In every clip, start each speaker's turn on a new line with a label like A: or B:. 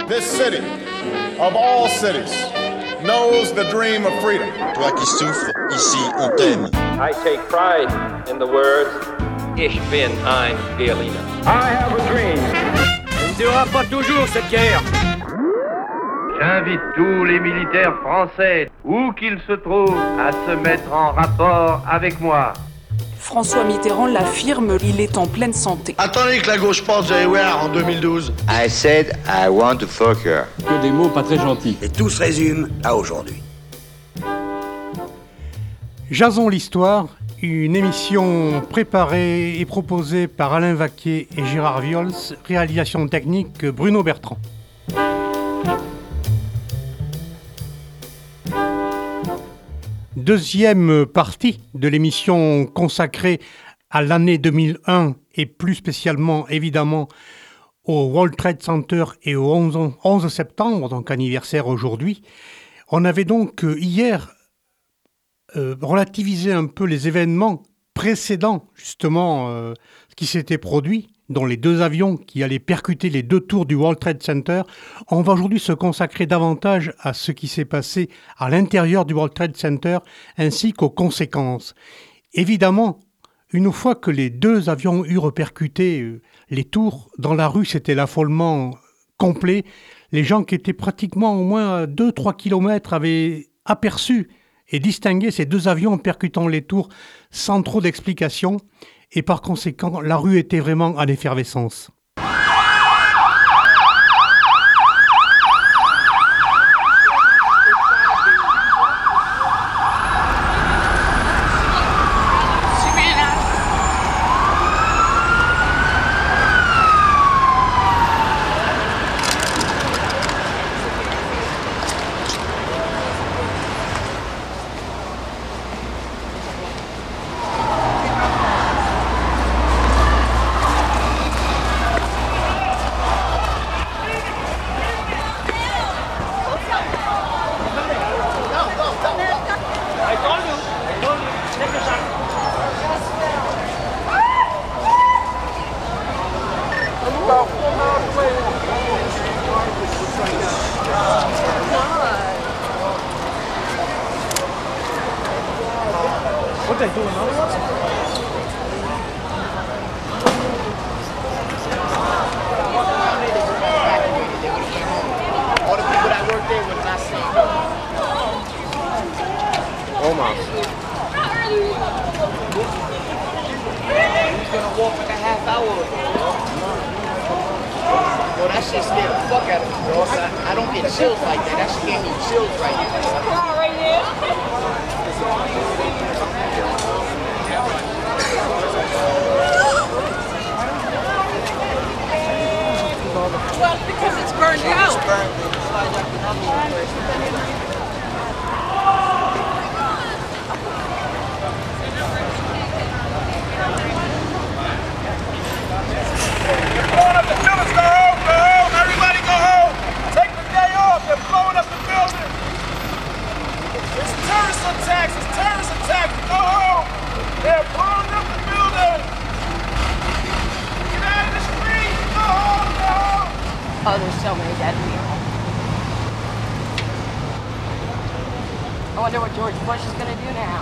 A: This city, of all cities, knows the dream of freedom.
B: Toi qui souffres, ici on t'aime.
C: I take pride in the words, Ich bin ein Berliner.
D: I have a dream.
E: Elle ne durera pas toujours cette guerre.
D: J'invite tous les militaires français, où qu'ils se trouvent, à se mettre en rapport avec moi.
F: François Mitterrand l'affirme, il est en pleine santé.
G: Attendez que la gauche pense, vous allez voir, en 2012.
H: I said I want to fuck her.
E: Que des mots pas très gentils.
I: Et tout se résume à aujourd'hui.
J: Jason l'Histoire, une émission préparée et proposée par Alain Vaquier et Gérard Viols, réalisation technique Bruno Bertrand. Deuxième partie de l'émission consacrée à l'année 2001 et plus spécialement évidemment au World Trade Center et au 11 septembre, donc anniversaire aujourd'hui. On avait donc hier relativisé un peu les événements précédents justement ce qui s'était produit, dont les deux avions qui allaient percuter les deux tours du World Trade Center. On va aujourd'hui se consacrer davantage à ce qui s'est passé à l'intérieur du World Trade Center ainsi qu'aux conséquences. Évidemment, une fois que les deux avions eurent percuté les tours, dans la rue, c'était l'affolement complet. Les gens qui étaient pratiquement au moins à 2-3 kilomètres avaient aperçu et distingué ces deux avions percutant les tours sans trop d'explications. Et par conséquent, la rue était vraiment en effervescence.
K: What they doing now?
L: All the people that work there would not see.
C: Almost.
L: He's gonna walk like a half hour ago. Bro, that shit scared the fuck out of me, bro. I don't get chills like that. That shit gave me chills right now.
M: Right here. Well, because it's burned out.
K: Everybody go home! Take the day off! They're blowing up the building! It's terrorist attacks! It's terrorist attacks! Go home! They're blowing up the building! Get out of the street! Go home! Go home!
M: Oh, there's so many dead people. I wonder what George Bush is going to do now.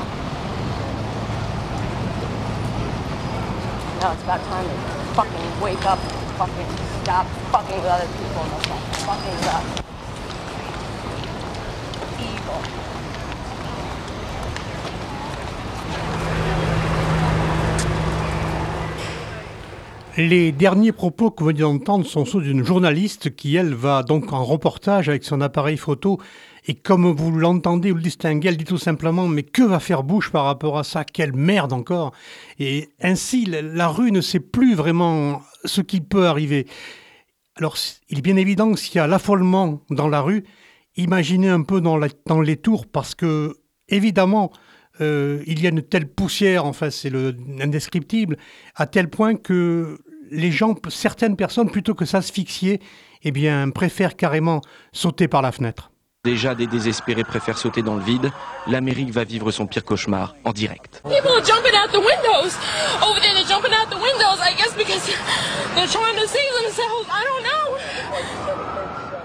M: No, it's about time to fucking wake up and fucking stop fucking with other people and stop fucking with us. Evil.
J: Les derniers propos que vous venez d'entendre sont ceux d'une journaliste qui, elle, va donc en reportage avec son appareil photo. Et comme vous l'entendez ou le distinguez, elle dit tout simplement « Mais que va faire Bush par rapport à ça ? Quelle merde encore !» Et ainsi, la rue ne sait plus vraiment ce qui peut arriver. Alors, il est bien évident que s'il y a l'affolement dans la rue, imaginez un peu dans les tours, parce que, évidemment, il y a une telle poussière, enfin c'est indescriptible, à tel point que les gens, certaines personnes, plutôt que s'asphyxier, eh bien, préfèrent carrément sauter par la fenêtre.
N: Déjà, des désespérés préfèrent sauter dans le vide. L'Amérique va vivre son pire cauchemar en direct.
M: People are jumping out the windows. Over there, they're jumping out the windows, I guess because they're trying to save themselves. I don't know.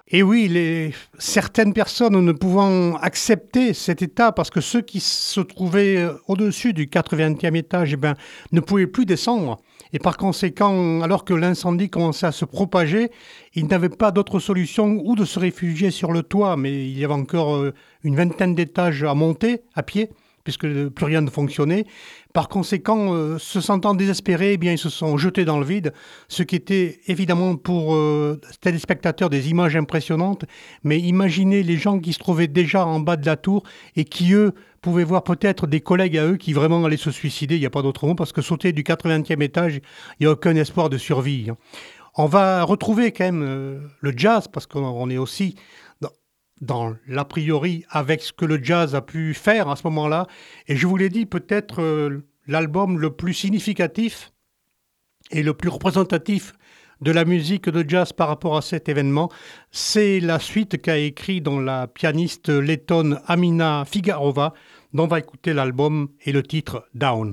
J: Et oui, certaines personnes ne pouvant accepter cet état, parce que ceux qui se trouvaient au-dessus du 80e étage ne pouvaient plus descendre. Et par conséquent, alors que l'incendie commençait à se propager, ils n'avaient pas d'autre solution ou de se réfugier sur le toit, mais il y avait encore une vingtaine d'étages à monter à pied, puisque plus rien ne fonctionnait. Par conséquent, se sentant désespérés, ils se sont jetés dans le vide, ce qui était évidemment pour téléspectateurs des images impressionnantes, mais imaginez les gens qui se trouvaient déjà en bas de la tour et qui, eux, pouvaient voir peut-être des collègues à eux qui vraiment allaient se suicider, il n'y a pas d'autre mot, parce que sauter du 80e étage, il n'y a aucun espoir de survie. On va retrouver quand même le jazz, parce qu'on est aussi dans l'a priori avec ce que le jazz a pu faire à ce moment-là. Et je vous l'ai dit, peut-être l'album le plus significatif et le plus représentatif de la musique de jazz par rapport à cet événement, c'est la suite qu'a écrit dans la pianiste lettonne Amina Figarova, dont on va écouter l'album et le titre Down.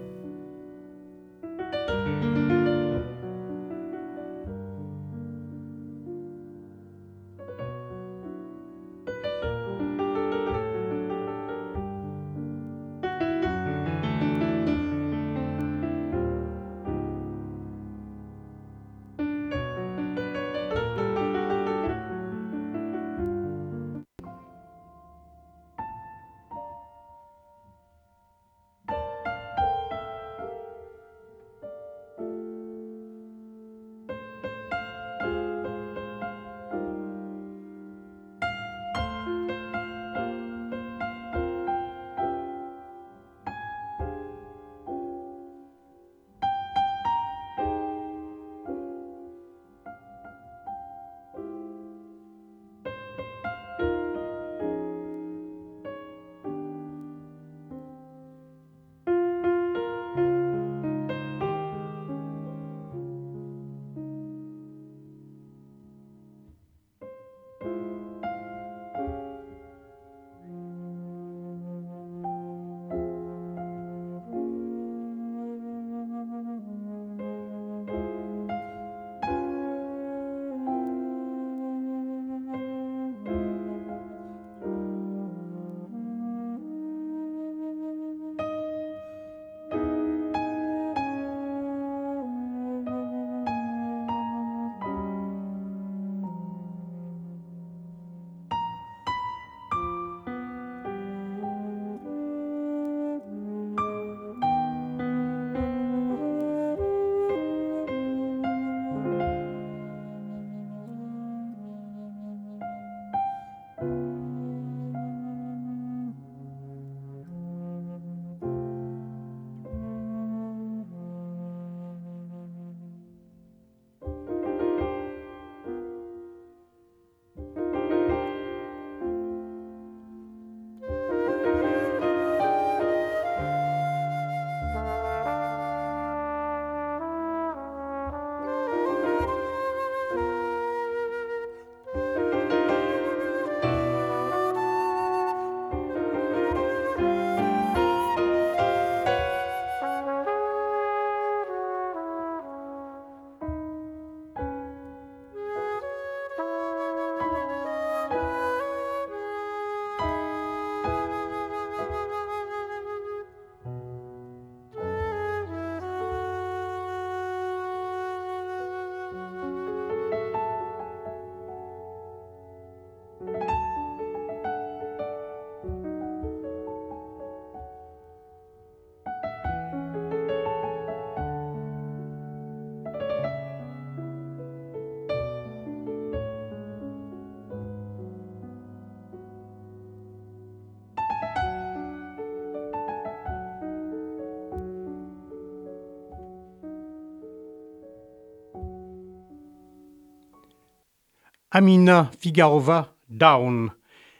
J: Amina Figarova, Down.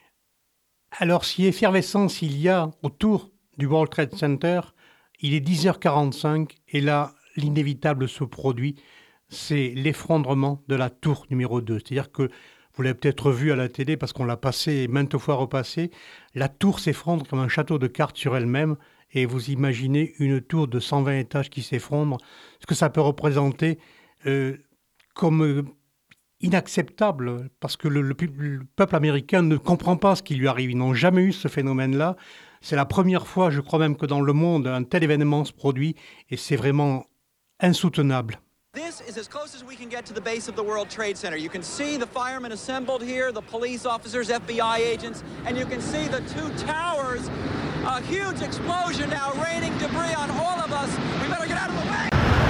J: Alors, si effervescence il y a autour du World Trade Center, il est 10h45 et là, l'inévitable se produit, c'est l'effondrement de la tour numéro 2. C'est-à-dire que, vous l'avez peut-être vu à la télé parce qu'on l'a passé maintes fois repassé, la tour s'effondre comme un château de cartes sur elle-même et vous imaginez une tour de 120 étages qui s'effondre, ce que ça peut représenter comme inacceptable parce que le peuple américain ne comprend pas ce qui lui arrive. Ils n'ont jamais eu ce phénomène-là. C'est la première fois, je crois même, que dans le monde, un tel événement se produit et c'est vraiment insoutenable.
O: This is as close as we can get to the base of the World Trade Center. You can see the firemen assembled here, the police officers, FBI agents, and you can see the two towers. A huge explosion now raining debris on all of us. We better get out of the way.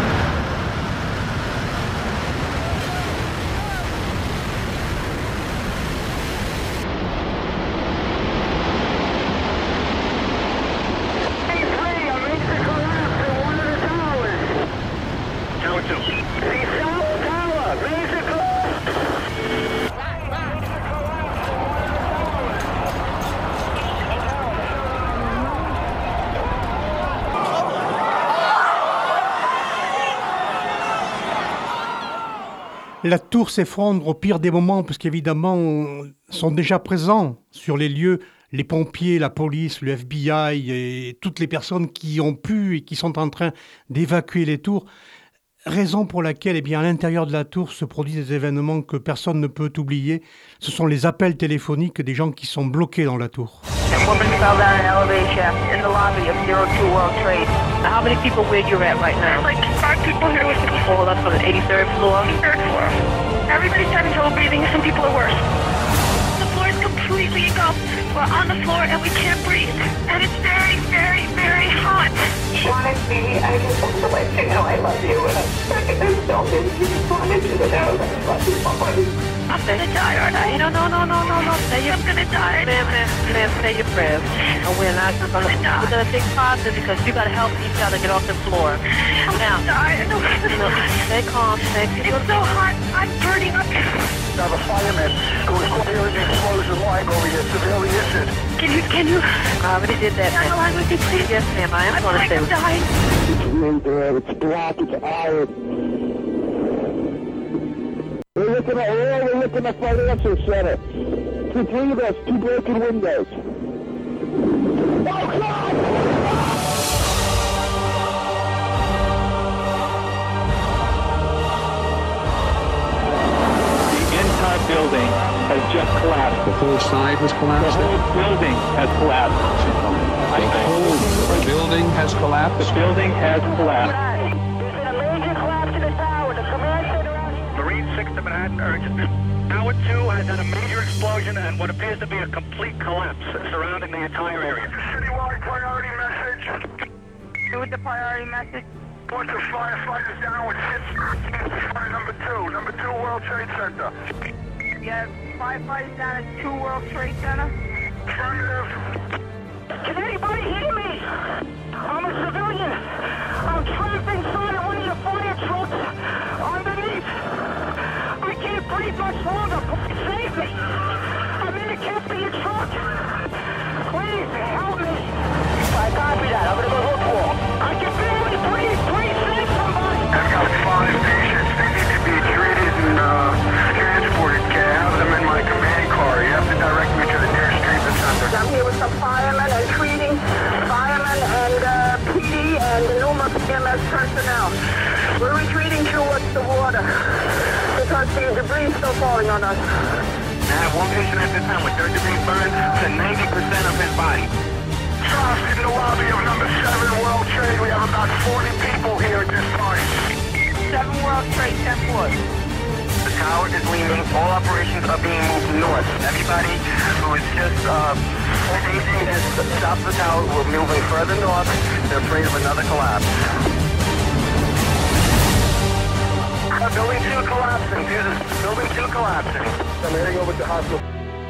J: La tour s'effondre au pire des moments, parce qu'évidemment, sont déjà présents sur les lieux les pompiers, la police, le FBI et toutes les personnes qui ont pu et qui sont en train d'évacuer les tours. Raison pour laquelle, eh bien, à l'intérieur de la tour se produisent des événements que personne ne peut oublier. Ce sont les appels téléphoniques des gens qui sont bloqués dans la tour.
P: A woman fell down an elevator shaft in the lobby of 02 World Trade. Now, how many people where you're at right now?
Q: Like 5 people here with me.
P: All up on the 83rd floor?
Q: 83rd floor. Everybody's having trouble breathing. Some people are worse. The floor is completely engulfed. We're on the floor and we can't breathe. And it's very, very, very hot.
R: Honestly, I just want to let you know I love you. I just don't just wanted you to know that I love you so much.
Q: I'm gonna die, aren't I? No. I'm gonna die.
P: Ma'am, say your prayers. And we're not gonna die. We're gonna think positive because you gotta help each other get off the floor. Now, stay calm,
Q: It's so hot. I'm burning up.
S: Now the fireman who was clearing the explosion line over here severely injured.
Q: Can you?
P: I already did that.
Q: Stay alive with me, please.
P: Yes, ma'am, I am gonna stay with you.
Q: I'm dying.
S: It's really bad. It's black. It's iron. We're looking at financial center. The three of us, 2 broken windows. Oh, God!
T: The entire building has just collapsed.
E: The whole side was collapsed?
T: The whole building has collapsed.
E: The whole building has collapsed?
T: The building has collapsed.
S: Marine 6 to Manhattan, urgent. Tower 2 has had a major explosion and what appears to be a complete collapse surrounding the entire area. Citywide priority message.
P: With the priority message.
S: Bunch of firefighters down with hits. Number 2 World Trade Center.
P: You have firefighters down at 2 World Trade Center?
S: Affirmative.
R: Can anybody hear me? I'm a civilian. I'm trapped inside of one of your fire trucks underneath. I can't breathe much longer. Please save me. I'm in the cab of your truck. Please help me. I copy that. I'm gonna go look for him. I can barely breathe. Please save somebody.
S: I've got 5 patients. They need to be treated and transported. Can't have them in my command car. You have to direct me to the nearest treatment center.
R: I'm here with some firemen and treating firemen and PD and the numerous EMS personnel. We're retreating towards the water because the debris is still falling on us.
S: I have 1 patient at this time with 3rd-degree burns to 90% of his body. Trust in the lobby of number 7 World Trade. We have about 40 people here at this time.
P: 7 World Trade, 10 floors.
S: The tower is leaning. All operations are being moved north. Everybody who is just facing has stopped the tower. We're moving further north. They're afraid of another collapse. Building 2 collapsing. Building 2 collapsing. I'm heading over to hospital.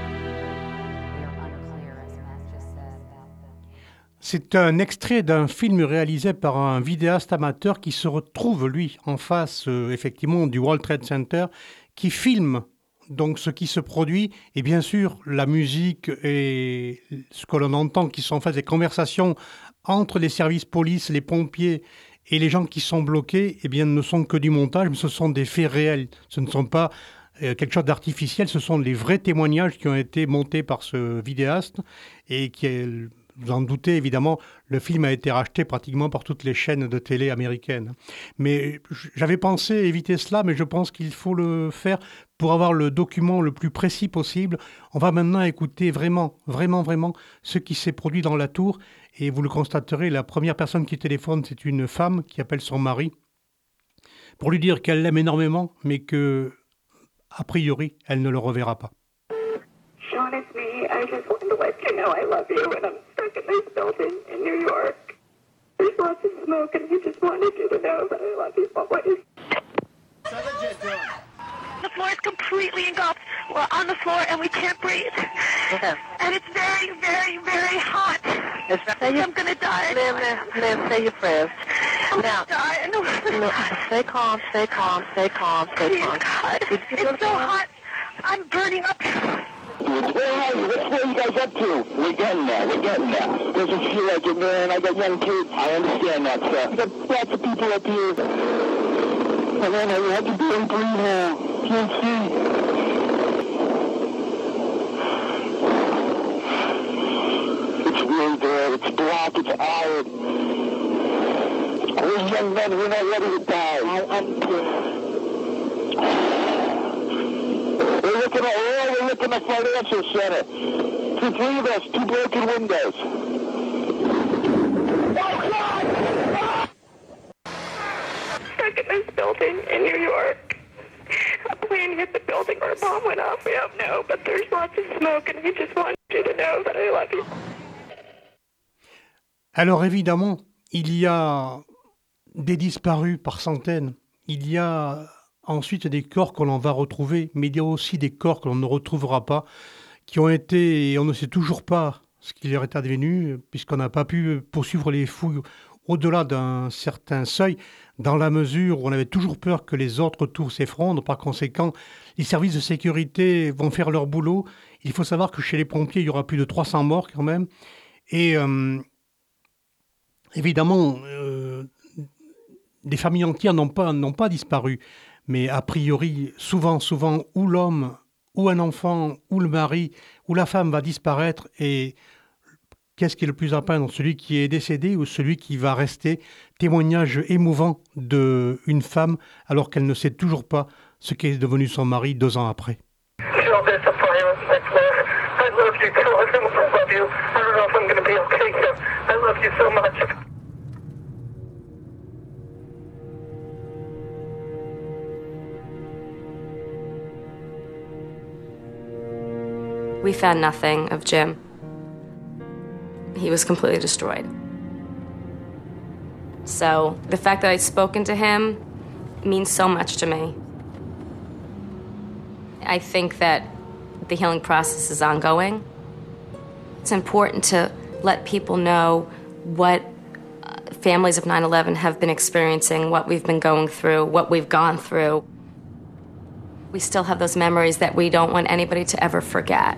J: C'est un extrait d'un film réalisé par un vidéaste amateur qui se retrouve, lui, en face, effectivement, du World Trade Center, qui filme donc ce qui se produit. Et bien sûr, la musique et ce que l'on entend, qui sont en fait des conversations entre les services police, les pompiers et les gens qui sont bloqués, eh bien, ne sont que du montage, mais ce sont des faits réels. Ce ne sont pas quelque chose d'artificiel, ce sont les vrais témoignages qui ont été montés par ce vidéaste et qui est vous en doutez évidemment, le film a été racheté pratiquement par toutes les chaînes de télé américaines. Mais j'avais pensé éviter cela, mais je pense qu'il faut le faire pour avoir le document le plus précis possible. On va maintenant écouter vraiment ce qui s'est produit dans la tour. Et vous le constaterez, la première personne qui téléphone, c'est une femme qui appelle son mari pour lui dire qu'elle l'aime énormément, mais que, a priori, elle ne le reverra pas.
R: Sean, it's me. I just wanted to let you know I love you, and I'm stuck in this building in New York. There's lots of smoke, and I just wanted you to know that I love you always.
Q: The floor is completely engulfed. We're on the floor and we can't breathe.
P: Okay.
Q: And it's very, very, very hot. I'm gonna die.
P: Ma'am, say your prayers. Now, stay calm, stay calm, stay calm, stay calm.
Q: God, it's so hot. I'm burning up.
S: What's you guys up to? We're getting there. Doesn't feel like it, man. I got young kids. I understand that, sir. Got lots of people up here. And then I had to be in breathing. Can't see. It's really there. It's black. It's iron. We're young men. We're not ready to die. We're looking at financial center. 3 of us, 2 broken windows.
R: Stuck in this building in New York. A plane hit the building or a bomb went off. We don't know, but there's lots of smoke, and we just want you to know that I love you.
J: Alors évidemment, il y a des disparus par centaines. Il y a ensuite des corps que l'on va retrouver, mais il y a aussi des corps que l'on ne retrouvera pas, qui ont été, et on ne sait toujours pas ce qui leur est advenu, puisqu'on n'a pas pu poursuivre les fouilles au-delà d'un certain seuil, dans la mesure où on avait toujours peur que les autres tours s'effondrent. Par conséquent, les services de sécurité vont faire leur boulot. Il faut savoir que chez les pompiers, il y aura plus de 300 morts quand même. Et évidemment, des familles entières n'ont pas disparu. Mais a priori, souvent, ou l'homme, ou un enfant, ou le mari, ou la femme va disparaître. Et qu'est-ce qui est le plus à peindre, celui qui est décédé ou celui qui va rester? Témoignage émouvant d'une femme alors qu'elle ne sait toujours pas ce qu'est devenu son mari 2 ans après.
M: We found nothing of Jim. He was completely destroyed. So the fact that I'd spoken to him means so much to me. I think that the healing process is ongoing. It's important to let people know what families of 9/11 have been experiencing, what we've been going through, what we've gone through. We still have those memories that we don't want anybody to ever forget.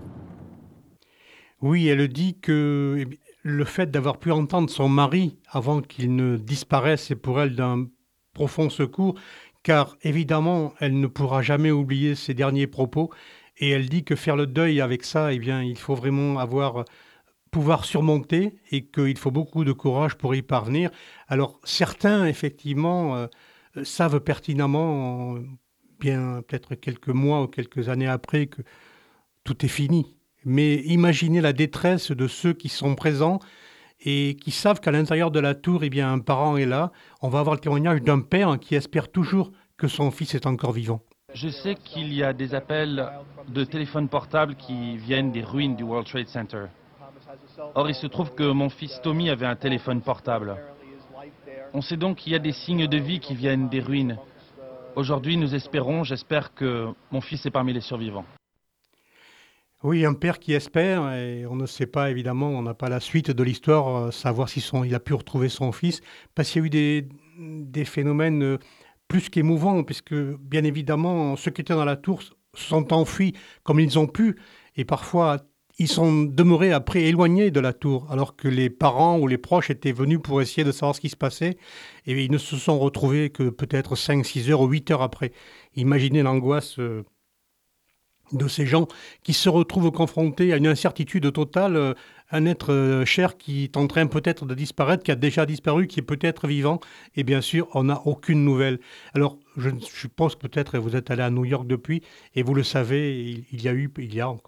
J: Oui, elle dit que le fait d'avoir pu entendre son mari avant qu'il ne disparaisse est pour elle d'un profond secours, car évidemment, elle ne pourra jamais oublier ses derniers propos. Et elle dit que faire le deuil avec ça, eh bien, il faut vraiment pouvoir surmonter et qu'il faut beaucoup de courage pour y parvenir. Alors, certains, effectivement, savent pertinemment, bien peut-être quelques mois ou quelques années après, que tout est fini. Mais imaginez la détresse de ceux qui sont présents et qui savent qu'à l'intérieur de la tour, eh bien, un parent est là. On va avoir le témoignage d'un père qui espère toujours que son fils est encore vivant.
U: Je sais qu'il y a des appels de téléphone portable qui viennent des ruines du World Trade Center. Or, il se trouve que mon fils Tommy avait un téléphone portable. On sait donc qu'il y a des signes de vie qui viennent des ruines. Aujourd'hui, j'espère que mon fils est parmi les survivants.
J: Oui, un père qui espère, et on ne sait pas évidemment, on n'a pas la suite de l'histoire, savoir si il a pu retrouver son fils, parce qu'il y a eu des phénomènes plus qu'émouvants, puisque bien évidemment, ceux qui étaient dans la tour se sont enfuis comme ils ont pu, et parfois ils sont demeurés après éloignés de la tour, alors que les parents ou les proches étaient venus pour essayer de savoir ce qui se passait, et ils ne se sont retrouvés que peut-être 5, 6 heures ou 8 heures après. Imaginez l'angoisse de ces gens qui se retrouvent confrontés à une incertitude totale, un être cher qui est en train peut-être de disparaître, qui a déjà disparu, qui est peut-être vivant, et bien sûr, on n'a aucune nouvelle. Alors, je suppose que peut-être vous êtes allé à New York depuis, et vous le savez, il y a eu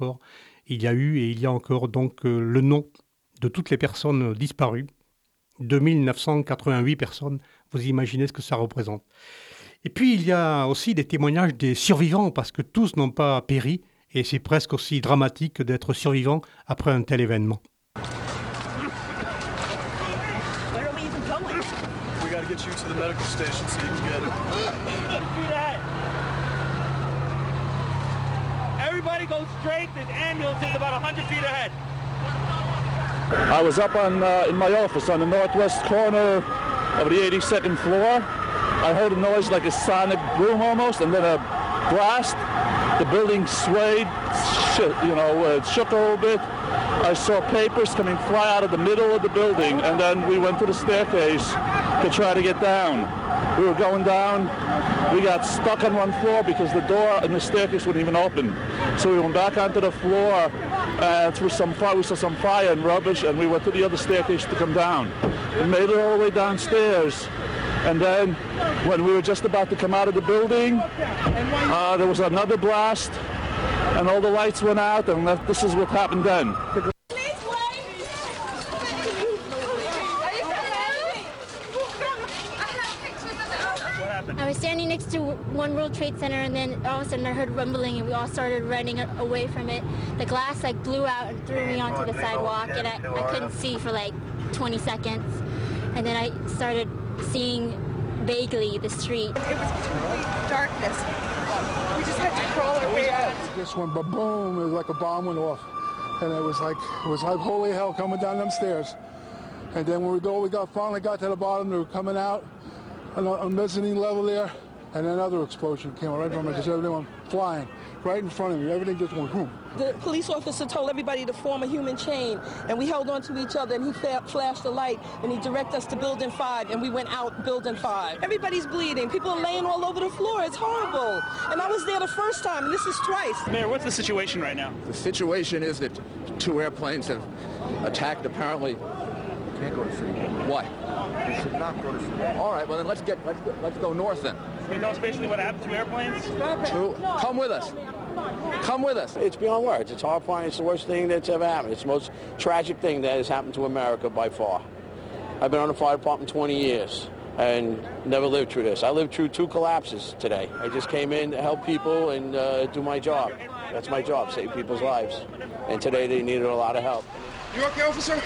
J: encore donc le nom de toutes les personnes disparues, 2988 personnes, vous imaginez ce que ça représente. Et puis, il y a aussi des témoignages des survivants, parce que tous n'ont pas péri, et c'est presque aussi dramatique d'être survivant après un tel événement.
K: Where are we even going? We gotta get you to the medical station so you can get it. Everybody go straight. The ambulance is about 100 feet ahead.
T: I was up on in my office on the northwest corner of the 82nd floor. I heard a noise like a sonic boom almost, and then a blast. The building swayed, it shook a little bit. I saw papers coming fly out of the middle of the building, and then we went to the staircase to try to get down. We were going down. We got stuck on one floor because the door and the staircase wouldn't even open. So we went back onto the floor through some fire. We saw some fire and rubbish, and we went to the other staircase to come down. We made it all the way downstairs. And then, when we were just about to come out of the building, there was another blast, and all the lights went out, and this is what happened then.
A: I was standing next to One World Trade Center, and then all of a sudden I heard rumbling, and we all started running away from it. The glass blew out and threw me onto the sidewalk, and I couldn't see for 20 seconds. And then I started seeing vaguely the street.
V: It was complete darkness. We just had to crawl our way out.
W: Just went ba-boom, it was like a bomb went off. And it was like holy hell coming down them stairs. And then when we finally got to the bottom, they were coming out on a mezzanine level there, and another explosion came right from it, just everything went flying right in front of me. Everything just went boom.
V: The police officer told everybody to form a human chain, and we held on to each other, and he flashed a light, and he directed us to Building 5, and we went out Building 5. Everybody's bleeding. People are laying all over the floor. It's horrible. And I was there the first time, and this is twice.
X: Mayor, what's the situation right now?
Y: The situation is that 2 airplanes have attacked apparently. Can't go to sleep. Why? You should not go to sleep. All right, well then let's go north then.
X: You know basically what happened? 2 airplanes?
Y: Come with us. Come with us.
Z: It's beyond words. It's horrifying. It's the worst thing that's ever happened. It's the most tragic thing that has happened to America by far. I've been on the fire department 20 years and never lived through this. I lived through 2 collapses today. I just came in to help people and do my job. That's my job, save people's lives. And today they needed a lot of help.
K: You okay, officer?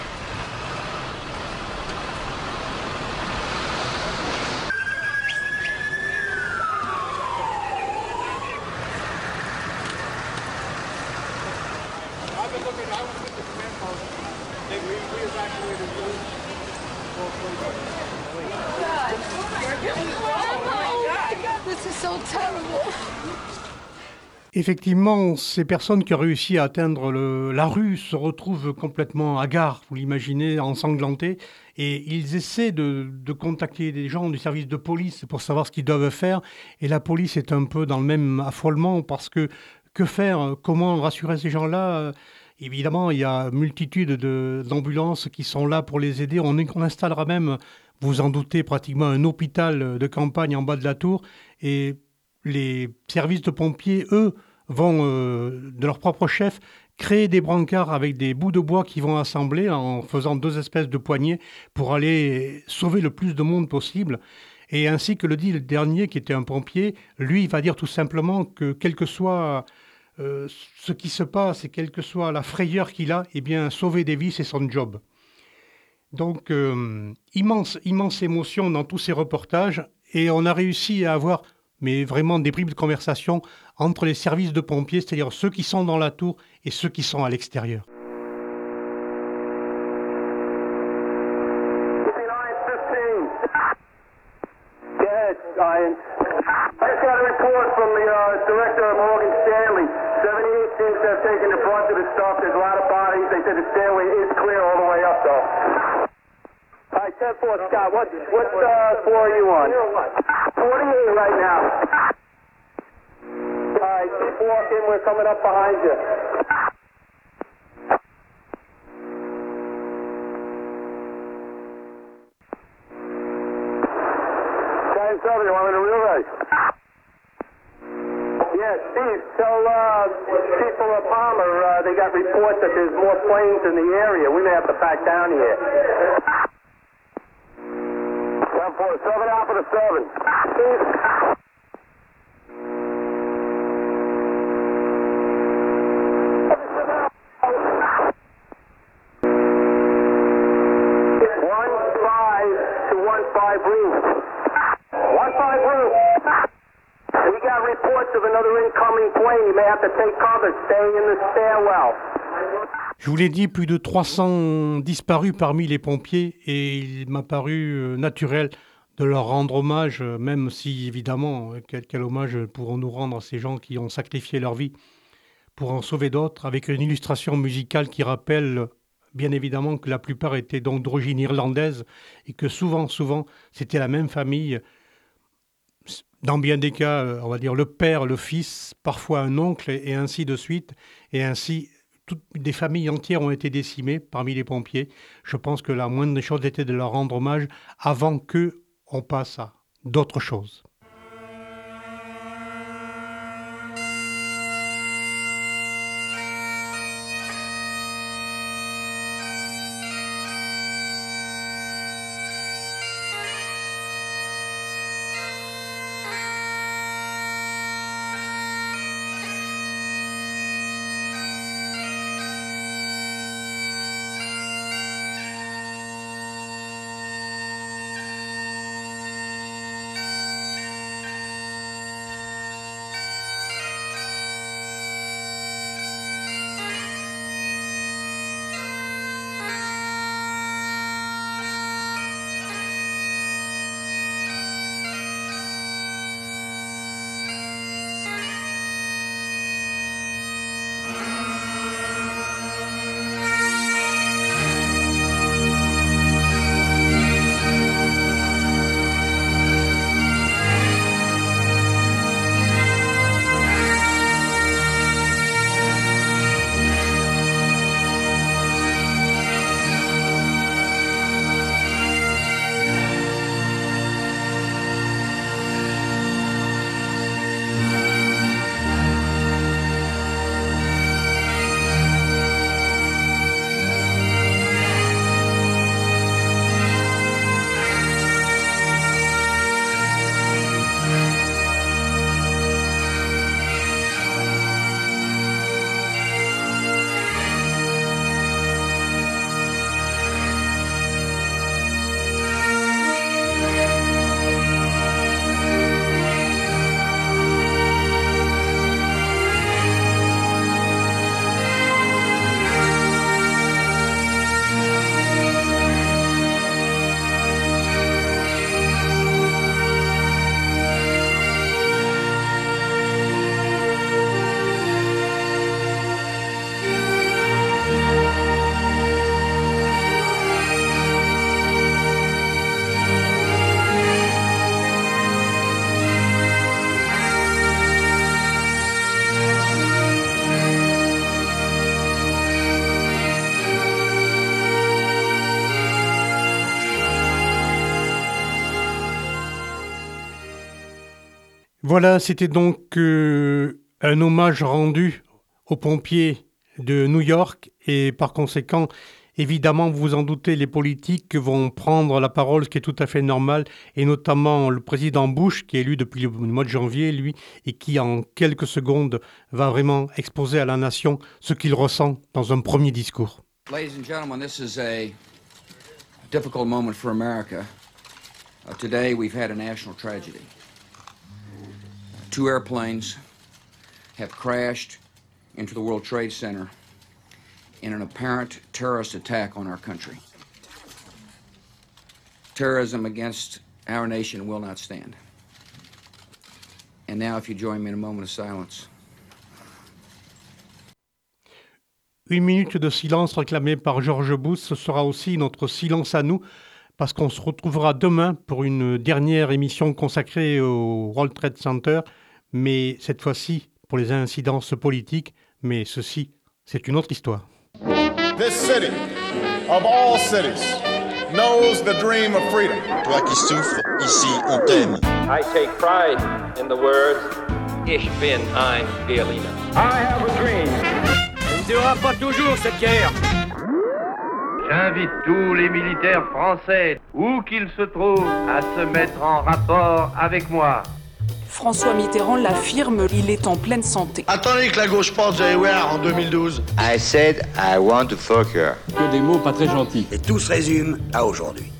J: Effectivement, ces personnes qui ont réussi à atteindre la rue se retrouvent complètement hagards, vous l'imaginez, ensanglantés, et ils essaient de contacter des gens du service de police pour savoir ce qu'ils doivent faire, et la police est un peu dans le même affolement, parce que faire, comment rassurer ces gens-là? Évidemment, il y a multitude d'ambulances qui sont là pour les aider, on installera même, vous en doutez, pratiquement un hôpital de campagne en bas de la tour, et les services de pompiers, eux, vont, de leur propre chef, créer des brancards avec des bouts de bois qui vont assembler en faisant 2 espèces de poignées pour aller sauver le plus de monde possible. Et ainsi que le dit le dernier, qui était un pompier, lui, il va dire tout simplement que quel que soit ce qui se passe et quelle que soit la frayeur qu'il a, eh bien, sauver des vies, c'est son job. Donc, immense émotion dans tous ces reportages, et on a réussi à avoir mais vraiment des bribes de conversation entre les services de pompiers, c'est-à-dire ceux qui sont dans la tour et ceux qui sont à l'extérieur.
R: I just got a report from the director of Morgan Stanley. 78 seems to have taken the brunt of the stuff. There's a lot of bodies. They said the stairway is clear all the way up, though. All right, 10-4, Scott. What floor are you on? 48 right now. All right,
S: Keep walking. We're coming up behind you. Giant 7, you want me to relay? Yeah, Steve, tell people of Palmer they got reports that there's more planes in the area. We may have to back down here. 747 Alpha to 7. Steve. Roof. 1-5 roof. We got reports of another incoming plane. You may have to take cover, staying in the stairwell.
J: Je vous l'ai dit, plus de 300 disparus parmi les pompiers et il m'a paru naturel de leur rendre hommage, même si évidemment, quel hommage pourrons-nous rendre à ces gens qui ont sacrifié leur vie pour en sauver d'autres, avec une illustration musicale qui rappelle bien évidemment que la plupart étaient donc d'origine irlandaise et que souvent, c'était la même famille. Dans bien des cas, on va dire le père, le fils, parfois un oncle et ainsi de suite. Et ainsi, des familles entières ont été décimées parmi les pompiers. Je pense que la moindre des choses était de leur rendre hommage avant qu'on passe à d'autres choses. Voilà, c'était donc un hommage rendu aux pompiers de New York et par conséquent, évidemment, vous vous en doutez, les politiques vont prendre la parole, ce qui est tout à fait normal, et notamment le président Bush, qui est élu depuis le mois de janvier, lui, et qui en quelques secondes va vraiment exposer à la nation ce qu'il ressent dans un premier discours.
B: Ladies and gentlemen, this is a difficult moment for America. Today we've had a national tragedy. 2 airplanes have crashed into the World Trade Center in an apparent terrorist attack on our country. Terrorism against our nation will not stand. And now, if you join me in a moment of silence.
J: 1 minute de silence réclamée par George Bush, ce sera aussi notre silence à nous, parce qu'on se retrouvera demain pour une dernière émission consacrée au World Trade Center, mais cette fois-ci pour les incidences politiques, mais ceci, c'est une autre histoire.
K: This city, of all cities, knows the dream of freedom.
C: Toi qui souffres, ici on t'aime.
D: I take pride in the words, Ich bin ein Berliner.
R: I have a dream.
D: On ne durera pas toujours cette guerre.
F: J'invite tous les militaires français, où qu'ils se trouvent, à se mettre en rapport avec moi.
G: François Mitterrand l'affirme, il est en pleine santé.
C: Attendez que la gauche porte, vous allez voir, en 2012. I said I want to fuck her.
F: Que des mots pas très gentils.
H: Et tout se résume à aujourd'hui.